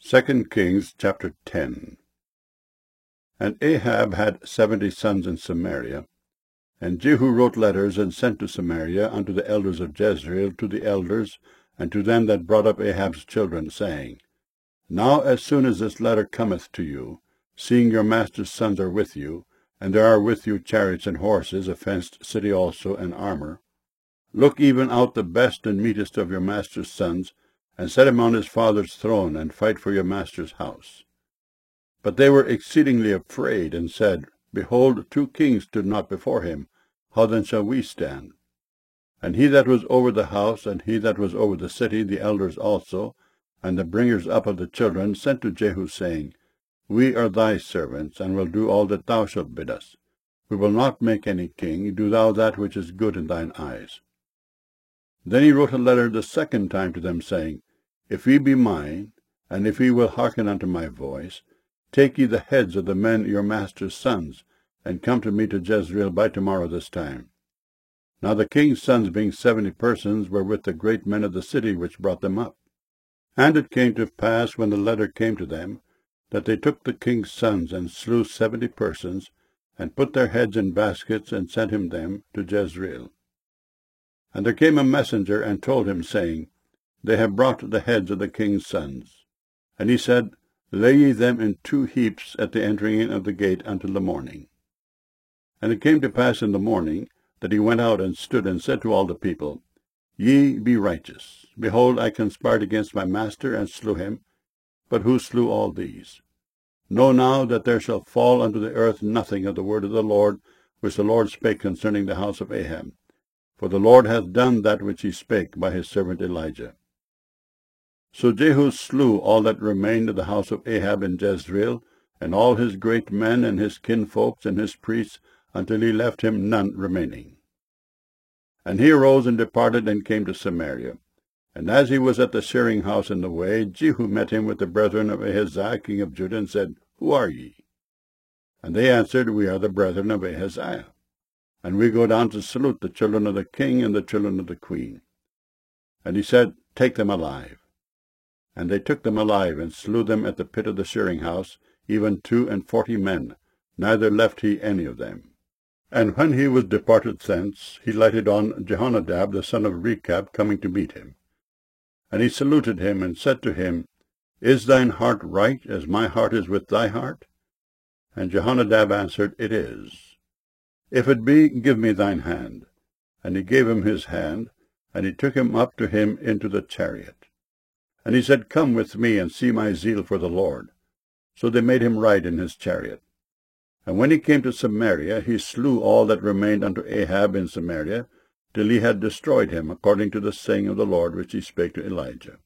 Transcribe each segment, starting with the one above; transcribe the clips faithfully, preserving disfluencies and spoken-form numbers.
Second Kings chapter ten. And Ahab had seventy sons in Samaria. And Jehu wrote letters, and sent to Samaria unto the elders of Jezreel, to the elders, and to them that brought up Ahab's children, saying, Now as soon as this letter cometh to you, seeing your master's sons are with you, and there are with you chariots and horses, a fenced city also, and armor, look even out the best and meetest of your master's sons, and set him on his father's throne, and fight for your master's house. But they were exceedingly afraid, and said, Behold, two kings stood not before him. How then shall we stand? And he that was over the house, and he that was over the city, the elders also, and the bringers up of the children, sent to Jehu, saying, We are thy servants, and will do all that thou shalt bid us. We will not make any king. Do thou that which is good in thine eyes. Then he wrote a letter the second time to them, saying, If ye be mine, and if ye will hearken unto my voice, take ye the heads of the men your master's sons, and come to me to Jezreel by tomorrow this time. Now the king's sons, being seventy persons, were with the great men of the city which brought them up. And it came to pass, when the letter came to them, that they took the king's sons, and slew seventy persons, and put their heads in baskets, and sent him them to Jezreel. And there came a messenger, and told him, saying, They have brought the heads of the king's sons. And he said, Lay ye them in two heaps at the entering in of the gate until the morning. And it came to pass in the morning, that he went out and stood, and said to all the people, Ye be righteous. Behold, I conspired against my master, and slew him. But who slew all these? Know now that there shall fall unto the earth nothing of the word of the Lord, which the Lord spake concerning the house of Ahab. For the Lord hath done that which he spake by his servant Elijah. So Jehu slew all that remained of the house of Ahab in Jezreel, and all his great men, and his kinfolks, and his priests, until he left him none remaining. And he arose and departed, and came to Samaria. And as he was at the shearing house in the way, Jehu met him with the brethren of Ahaziah king of Judah, and said, Who are ye? And they answered, We are the brethren of Ahaziah, and we go down to salute the children of the king and the children of the queen. And he said, Take them alive. And they took them alive, and slew them at the pit of the shearing house, even two and forty men, neither left he any of them. And when he was departed thence, he lighted on Jehonadab the son of Rechab, coming to meet him. And he saluted him, and said to him, Is thine heart right, as my heart is with thy heart? And Jehonadab answered, It is. If it be, give me thine hand. And he gave him his hand, and he took him up to him into the chariot. And he said, Come with me, and see my zeal for the Lord. So they made him ride in his chariot. And when he came to Samaria, he slew all that remained unto Ahab in Samaria, till he had destroyed him, according to the saying of the Lord which he spake to Elijah.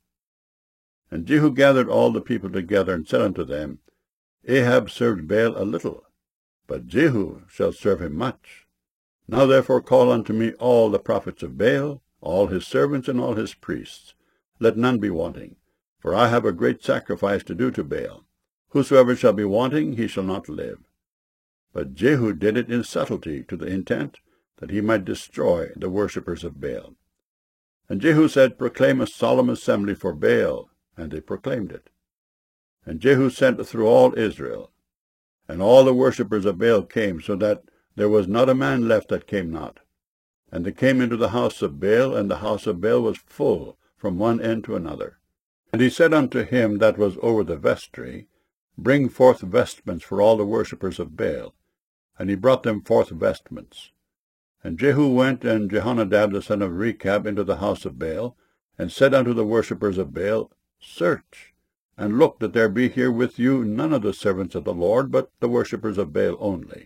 And Jehu gathered all the people together, and said unto them, Ahab served Baal a little, but Jehu shall serve him much. Now therefore call unto me all the prophets of Baal, all his servants, and all his priests. Let none be wanting, for I have a great sacrifice to do to Baal. Whosoever shall be wanting, he shall not live. But Jehu did it in subtlety, to the intent that he might destroy the worshippers of Baal. And Jehu said, Proclaim a solemn assembly for Baal. And they proclaimed it. And Jehu sent through all Israel. And all the worshippers of Baal came, so that there was not a man left that came not. And they came into the house of Baal, and the house of Baal was full from one end to another. And he said unto him that was over the vestry, Bring forth vestments for all the worshippers of Baal. And he brought them forth vestments. And Jehu went, and Jehonadab the son of Rechab, into the house of Baal, and said unto the worshippers of Baal, Search, and look that there be here with you none of the servants of the Lord, but the worshippers of Baal only.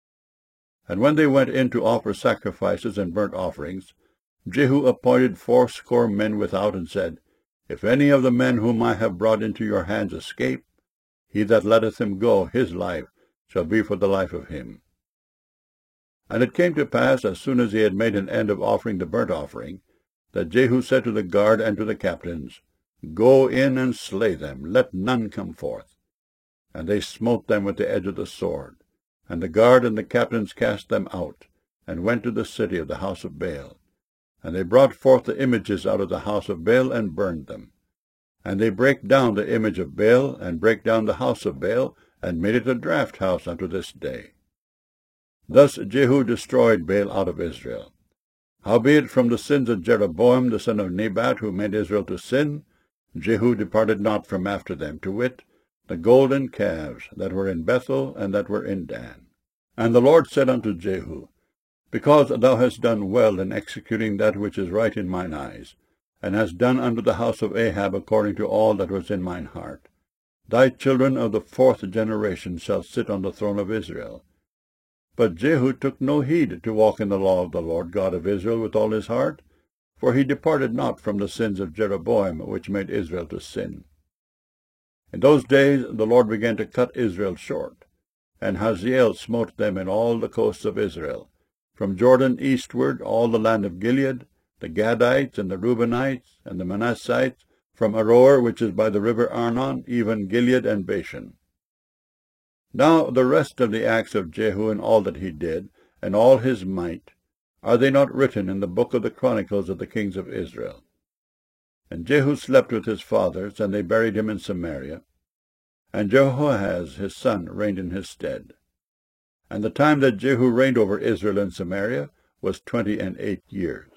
And when they went in to offer sacrifices and burnt offerings, Jehu appointed fourscore men without, and said, If any of the men whom I have brought into your hands escape, he that letteth him go, his life shall be for the life of him. And it came to pass, as soon as he had made an end of offering the burnt offering, that Jehu said to the guard and to the captains, Go in and slay them, let none come forth. And they smote them with the edge of the sword. And the guard and the captains cast them out, and went to the city of the house of Baal. And they brought forth the images out of the house of Baal, and burned them. And they brake down the image of Baal, and brake down the house of Baal, and made it a draught house unto this day. Thus Jehu destroyed Baal out of Israel. Howbeit from the sins of Jeroboam the son of Nebat, who made Israel to sin, Jehu departed not from after them, to wit, the golden calves that were in Bethel, and that were in Dan. And the Lord said unto Jehu, Because thou hast done well in executing that which is right in mine eyes, and hast done unto the house of Ahab according to all that was in mine heart, thy children of the fourth generation shall sit on the throne of Israel. But Jehu took no heed to walk in the law of the Lord God of Israel with all his heart, for he departed not from the sins of Jeroboam, which made Israel to sin. In those days the Lord began to cut Israel short, and Hazael smote them in all the coasts of Israel, from Jordan eastward all the land of Gilead, the Gadites, and the Reubenites, and the Manassites, from Aroer, which is by the river Arnon, even Gilead and Bashan. Now the rest of the acts of Jehu and all that he did, and all his might, are they not written in the book of the chronicles of the kings of Israel? And Jehu slept with his fathers, and they buried him in Samaria. And Jehoahaz his son reigned in his stead. And the time that Jehu reigned over Israel in Samaria was twenty and eight years.